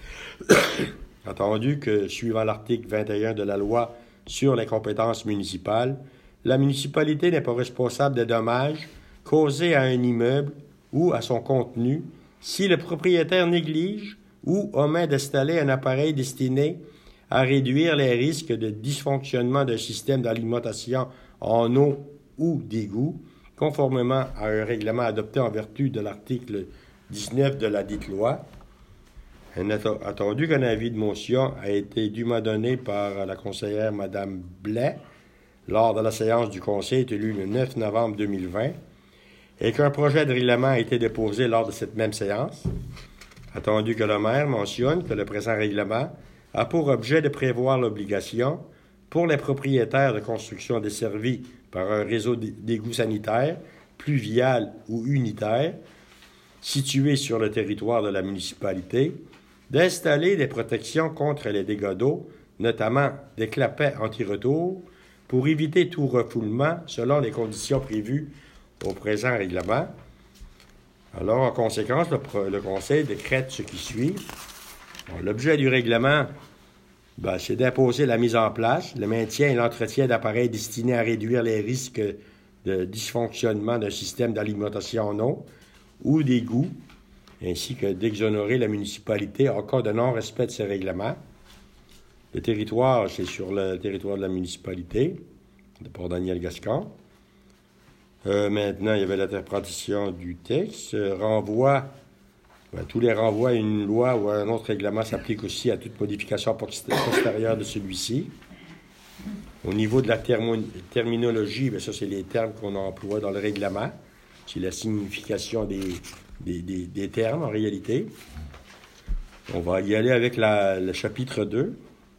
attendu que, suivant l'article 21 de la loi sur les compétences municipales, la municipalité n'est pas responsable des dommages causés à un immeuble ou à son contenu si le propriétaire néglige ou omet d'installer un appareil destiné à réduire les risques de dysfonctionnement d'un système d'alimentation en eau ou d'égout, conformément à un règlement adopté en vertu de l'article 19 de la dite loi. Attendu qu'un avis de motion a été dûment donné par la conseillère Mme Blais lors de la séance du Conseil tenue le 9 novembre 2020, et qu'un projet de règlement a été déposé lors de cette même séance, attendu que le maire mentionne que le présent règlement a pour objet de prévoir l'obligation pour les propriétaires de construction desservis par un réseau d'égouts sanitaires, pluvial ou unitaire, situé sur le territoire de la municipalité, d'installer des protections contre les dégâts d'eau, notamment des clapets anti-retour, pour éviter tout refoulement selon les conditions prévues au présent règlement. Alors, en conséquence, le Conseil décrète ce qui suit. Bon, l'objet du règlement, c'est d'imposer la mise en place, le maintien et l'entretien d'appareils destinés à réduire les risques de dysfonctionnement d'un système d'alimentation en eau ou d'égouts, ainsi que d'exonérer la municipalité en cas de non-respect de ces règlements. Le territoire, c'est sur le territoire de la municipalité, de Port-Daniel-Gascon. Maintenant, il y avait l'interprétation du texte. Tous les renvois à une loi ou à un autre règlement s'appliquent aussi à toute modification postérieure de celui-ci. Au niveau de la terminologie, ça, c'est les termes qu'on emploie dans le règlement. C'est la signification des termes, en réalité. On va y aller avec le chapitre 2,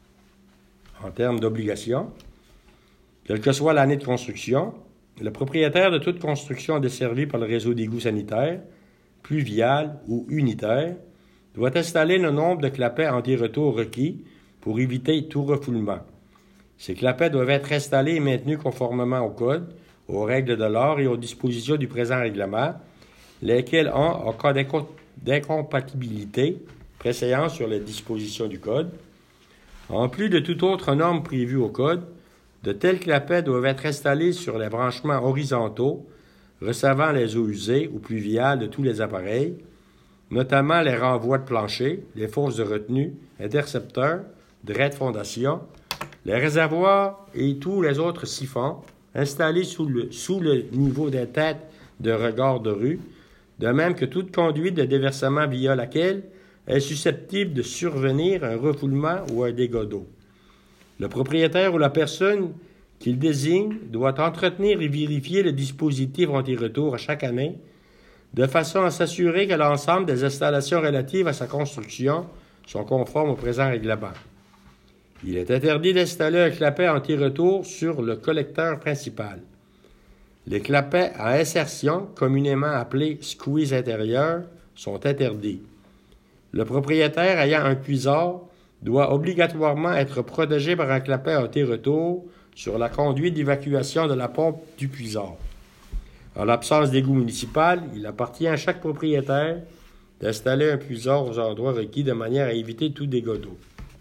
en termes d'obligation. Quelle que soit l'année de construction, le propriétaire de toute construction desservie par le réseau d'égouts sanitaires, pluvial ou unitaire, doit installer le nombre de clapets anti-retour requis pour éviter tout refoulement. Ces clapets doivent être installés et maintenus conformément au Code, aux règles de l'art et aux dispositions du présent règlement, lesquelles ont, en cas d'incompatibilité, préséance sur les dispositions du Code. En plus de toute autre norme prévue au Code, de tels clapets doivent être installés sur les branchements horizontaux recevant les eaux usées ou pluviales de tous les appareils, notamment les renvois de plancher, les fosses de retenue, intercepteurs, drets de fondation, les réservoirs et tous les autres siphons installés sous le niveau des têtes de regard de rue, de même que toute conduite de déversement via laquelle est susceptible de survenir un refoulement ou un dégât d'eau. Le propriétaire ou la personne qu'il désigne doit entretenir et vérifier le dispositif anti-retour à chaque année, de façon à s'assurer que l'ensemble des installations relatives à sa construction sont conformes au présent règlement. Il est interdit d'installer un clapet anti-retour sur le collecteur principal. Les clapets à insertion, communément appelés squeeze intérieur, sont interdits. Le propriétaire ayant un puisard doit obligatoirement être protégé par un clapet anti-retour sur la conduite d'évacuation de la pompe du puisard. En l'absence d'égout municipal, il appartient à chaque propriétaire d'installer un puisard aux endroits requis de manière à éviter tout dégât d'eau.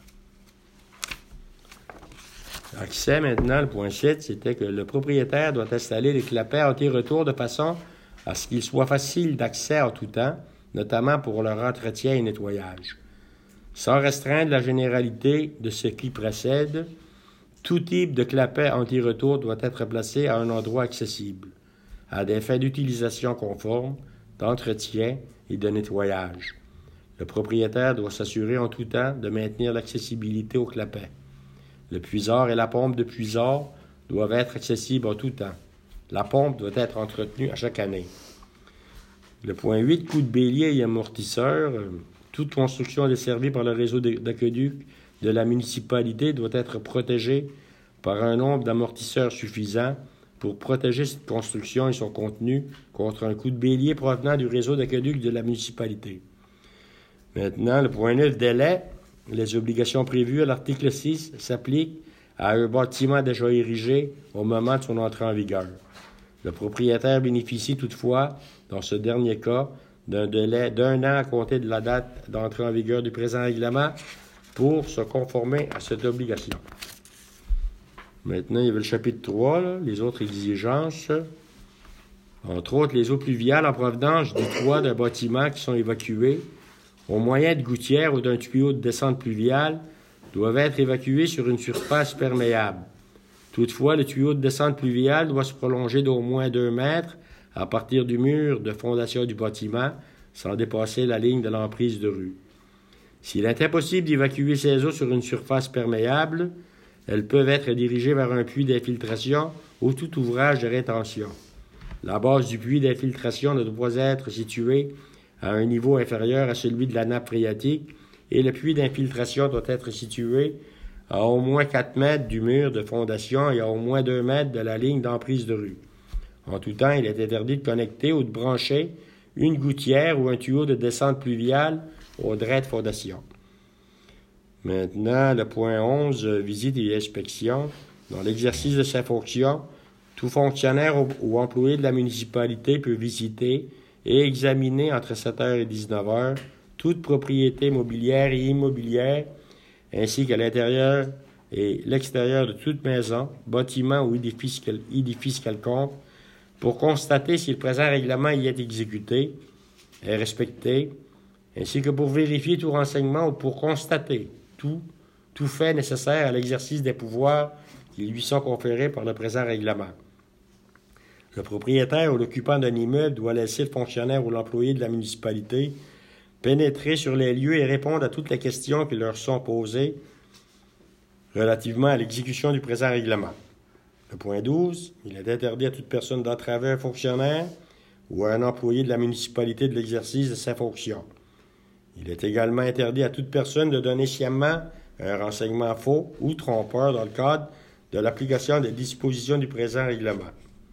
Accès maintenant, le point 7, c'était que le propriétaire doit installer les clapets anti-retour de façon à ce qu'il soit facile d'accès en tout temps, notamment pour leur entretien et nettoyage. Sans restreindre la généralité de ce qui précède, tout type de clapet anti-retour doit être placé à un endroit accessible, à des fins d'utilisation conforme, d'entretien et de nettoyage. Le propriétaire doit s'assurer en tout temps de maintenir l'accessibilité au clapet. Le puisard et la pompe de puisard doivent être accessibles en tout temps. La pompe doit être entretenue à chaque année. Le point 8, coup de bélier et amortisseur. Toute construction desservie par le réseau d'aqueduc de la municipalité doit être protégée par un nombre d'amortisseurs suffisant pour protéger cette construction et son contenu contre un coup de bélier provenant du réseau d'aqueduc de la municipalité. Maintenant, le point 9, délai. Les obligations prévues à l'article 6 s'appliquent à un bâtiment déjà érigé au moment de son entrée en vigueur. Le propriétaire bénéficie toutefois, dans ce dernier cas, d'un délai d'1 an à compter de la date d'entrée en vigueur du présent règlement pour se conformer à cette obligation. Maintenant, il y avait le chapitre 3, là, les autres exigences. Entre autres, les eaux pluviales en provenance du toit d'un bâtiment qui sont évacuées au moyen de gouttières ou d'un tuyau de descente pluviale doivent être évacuées sur une surface perméable. Toutefois, le tuyau de descente pluviale doit se prolonger d'au moins 2 mètres à partir du mur de fondation du bâtiment, sans dépasser la ligne de l'emprise de rue. S'il est impossible d'évacuer ces eaux sur une surface perméable, elles peuvent être dirigées vers un puits d'infiltration ou tout ouvrage de rétention. La base du puits d'infiltration ne doit pas être située à un niveau inférieur à celui de la nappe phréatique et le puits d'infiltration doit être situé à au moins 4 mètres du mur de fondation et à au moins 2 mètres de la ligne d'emprise de rue. En tout temps, il est interdit de connecter ou de brancher une gouttière ou un tuyau de descente pluviale au dret de fondation. Maintenant, le point 11, visite et inspection. Dans l'exercice de sa fonction, tout fonctionnaire ou employé de la municipalité peut visiter et examiner entre 7h et 19h toute propriété mobilière et immobilière, ainsi qu'à l'intérieur et l'extérieur de toute maison, bâtiment ou édifice quelconque, pour constater si le présent règlement y est exécuté, est respecté, ainsi que pour vérifier tout renseignement ou pour constater tout fait nécessaire à l'exercice des pouvoirs qui lui sont conférés par le présent règlement. Le propriétaire ou l'occupant d'un immeuble doit laisser le fonctionnaire ou l'employé de la municipalité pénétrer sur les lieux et répondre à toutes les questions qui leur sont posées relativement à l'exécution du présent règlement. Le point 12, il est interdit à toute personne d'entraver un fonctionnaire ou à un employé de la municipalité de l'exercice de sa fonction. Il est également interdit à toute personne de donner sciemment un renseignement faux ou trompeur dans le cadre de l'application des dispositions du présent règlement.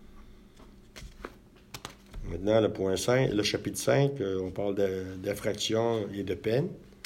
Maintenant, le point 5, le chapitre 5, on parle d'infraction et de peine.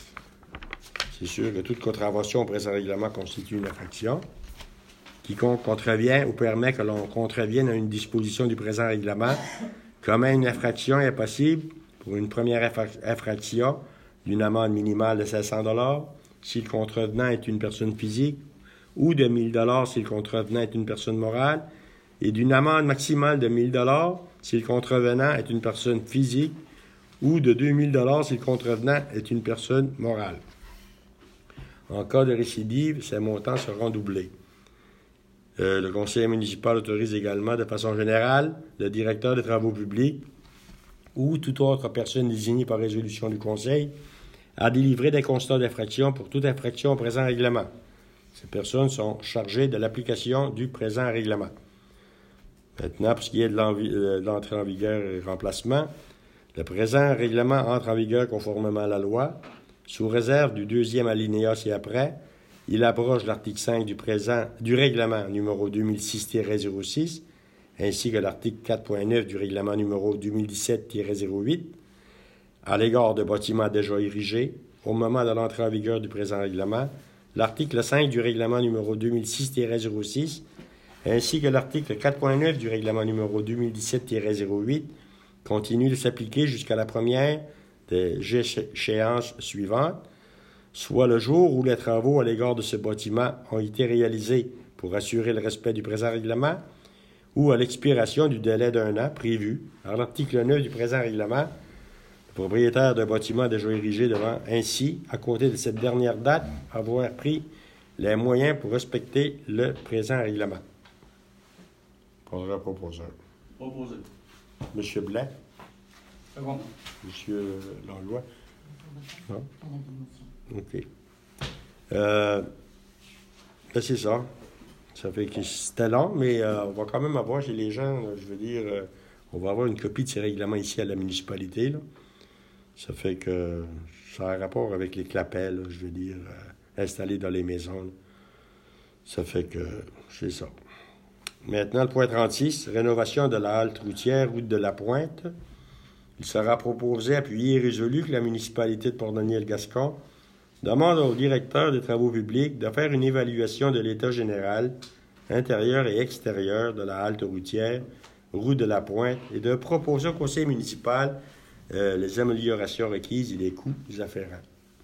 C'est sûr que toute contravention au présent règlement constitue une infraction. Quiconque contrevient ou permet que l'on contrevienne à une disposition du présent règlement commet une infraction est passible pour une première infraction d'une amende minimale de 500 $ si le contrevenant est une personne physique ou de 1 000 $ si le contrevenant est une personne morale et d'une amende maximale de 1 000 $ si le contrevenant est une personne physique ou de 2 000 $ si le contrevenant est une personne morale. En cas de récidive, ces montants seront doublés. Le conseiller municipal autorise également, de façon générale, le directeur des travaux publics ou toute autre personne désignée par résolution du conseil à délivrer des constats d'infraction pour toute infraction au présent règlement. Ces personnes sont chargées de l'application du présent règlement. Maintenant, pour ce qui est de l'entrée en vigueur et remplacement, le présent règlement entre en vigueur conformément à la loi, sous réserve du deuxième alinéa ci-après. Il abroge l'article 5 du règlement numéro 2006-06, ainsi que l'article 4.9 du règlement numéro 2017-08, à l'égard de bâtiments déjà érigés, au moment de l'entrée en vigueur du présent règlement, l'article 5 du règlement numéro 2006-06, ainsi que l'article 4.9 du règlement numéro 2017-08, continue de s'appliquer jusqu'à la première des échéances suivantes, soit le jour où les travaux à l'égard de ce bâtiment ont été réalisés pour assurer le respect du présent règlement, ou à l'expiration du délai d'1 an prévu par l'article 9 du présent règlement. Le propriétaire d'un bâtiment déjà érigé devant ainsi, à côté de cette dernière date, avoir pris les moyens pour respecter le présent règlement. Prendra proposeur. Proposé. Monsieur Blais. Second. Monsieur Langlois. Non? OK. Ben c'est ça. Ça fait que c'était long, mais on va quand même avoir chez les gens, là, je veux dire, on va avoir une copie de ces règlements ici à la municipalité, là. Ça fait que ça a un rapport avec les clapets, là, je veux dire, installés dans les maisons, là. Ça fait que c'est ça. Maintenant, le point 36, rénovation de la halte routière, route de la Pointe. Il sera proposé, appuyé et résolu que la municipalité de Port-Daniel-Gascon demande au directeur des travaux publics de faire une évaluation de l'état général, intérieur et extérieur de la halte routière, route de la Pointe, et de proposer au conseil municipal les améliorations requises et les coûts afférents.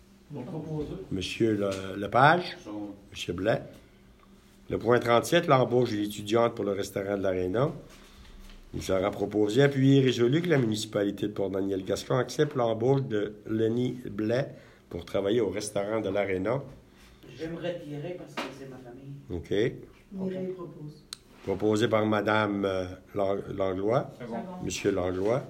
Monsieur Lepage, Monsieur Blais. Le point 37, l'embauche de l'étudiante pour le restaurant de l'Aréna. Il sera proposé, appuyé et résolu que la municipalité de Port-Daniel-Gascon accepte l'embauche de Lenny Blais pour travailler au restaurant de l'Aréna. Je vais me retirer parce que c'est ma famille. OK. Mireille propose. Proposé par Mme Langlois. Monsieur Langlois.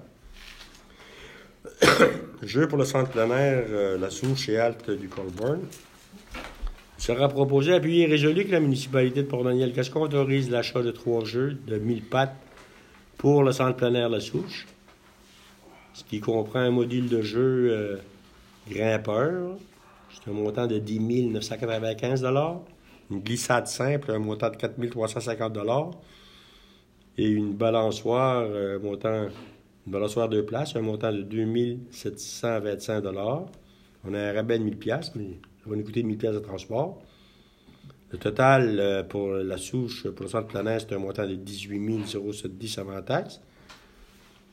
Jeu pour le centre plein air, la souche et halte du Colburn. Il sera proposé, appuyé et résolu que la municipalité de Port-Daniel-Gascon autorise l'achat de 3 jeux de 1000 pattes pour le centre plein air La Souche, ce qui comprend un module de jeu grimpeur, c'est un montant de 10 995 $, une glissade simple, un montant de 4 350 $, et une balançoire, une balançoire 2 places, un montant de 2 725 $. On a un rabais de 1 000 $, mais ça va nous coûter 1 000 $ de transport. Le total pour la souche, pour le centre plein air, c'est un montant de 18 070 avant taxe.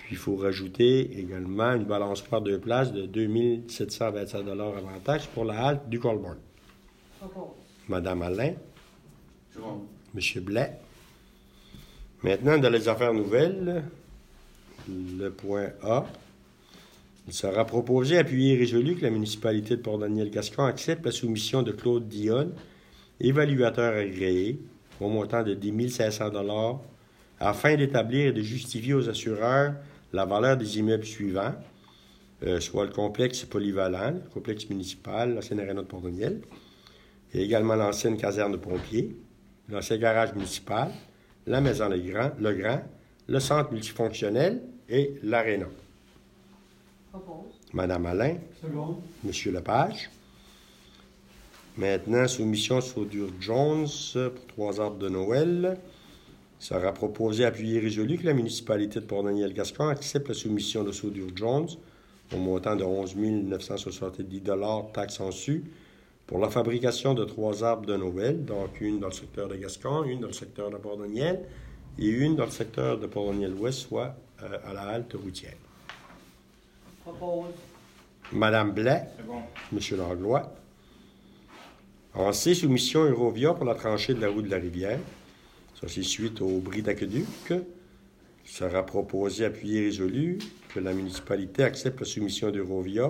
Puis, il faut rajouter également une balançoire de place de 2727 $ avant taxe pour la halte du Colborne. Propose. Madame Alain, C'est bon. Monsieur Blais. Maintenant, dans les affaires nouvelles, le point A. Il sera proposé, appuyé et résolu que la municipalité de Port-Daniel-Gascon accepte la soumission de Claude Dionne, évaluateur agréé, au montant de 10 500 $ afin d'établir et de justifier aux assureurs la valeur des immeubles suivants, soit le complexe polyvalent, le complexe municipal, l'ancienne aréna de Port-Daniel, et également l'ancienne caserne de pompiers, l'ancien garage municipal, la maison Le Grand, le centre multifonctionnel et l'aréna. Propose. Madame Alain, Seconde. Monsieur Lepage. Maintenant, soumission Soudure Jones pour 3 arbres de Noël. Il sera proposé, appuyé et résolu que la municipalité de Port-Daniel-Gascon accepte la soumission de Soudure Jones au montant de 11 970 $ taxes en su pour la fabrication de 3 arbres de Noël, donc une dans le secteur de Gascon, une dans le secteur de Port-Daniel et une dans le secteur de Port-Daniel-Ouest, soit à la halte routière. Propose. Madame Blais, C'est bon. Monsieur Langlois. En C, soumission Eurovia pour la tranchée de la route de la Rivière. Ça, c'est suite au bris d'Aqueduc. Il sera proposé, appuyé et résolu que la municipalité accepte la soumission d'Eurovia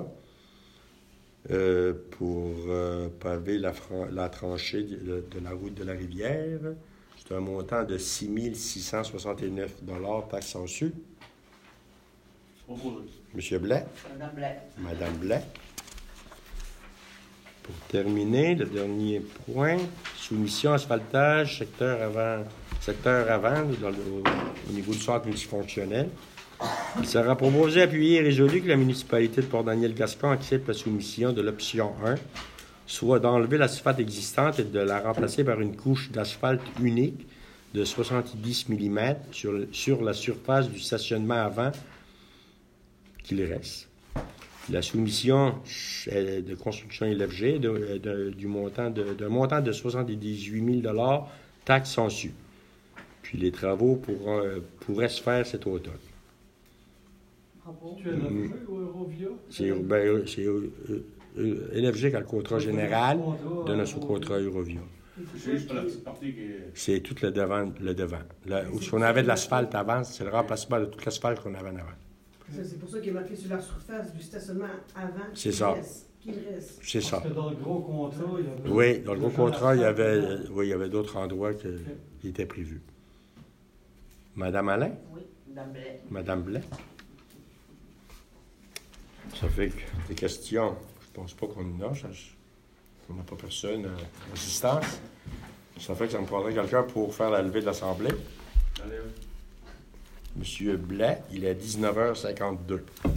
pour paver la tranchée de la route de la Rivière. C'est un montant de 6 669 $ taxes en su. Proposé. Monsieur Blais. Madame Blais. Madame Blais. Pour terminer, le dernier point, soumission asphaltage, secteur avant au niveau du centre multifonctionnel. Il sera proposé, appuyé et résolu que la municipalité de Port-Daniel-Gascon accepte la soumission de l'option 1, soit d'enlever l'asphalte existante et de la remplacer par une couche d'asphalte unique de 70 mm sur la surface du stationnement avant qu'il reste. La soumission de construction LFG d'un montant de 78 000 $ taxes en su. Puis les travaux pourraient se faire cet automne. Tu es LFG ou Eurovia? C'est LFG qui a le contrat général donne un sous-contrat Eurovia. C'est juste pour la petite partie qui est. C'est tout le devant. Où on avait de l'asphalte avant, c'est le remplacement de toute l'asphalte qu'on avait en avant. C'est pour ça qu'il est marqué sur la surface du stationnement avant. C'est ça. Qu'il reste. C'est ça. Parce que dans le gros contrat, il y avait... Oui, dans le gros contrat, il y avait d'autres endroits qui étaient prévus. Madame Alain? Oui. Madame Blais. Madame Blais? Ça fait que des questions, je pense pas qu'on en a. On n'a pas personne en assistance. Ça fait que ça me prendrait quelqu'un pour faire la levée de l'Assemblée. Allez, oui. Monsieur Blais, il est 19h52.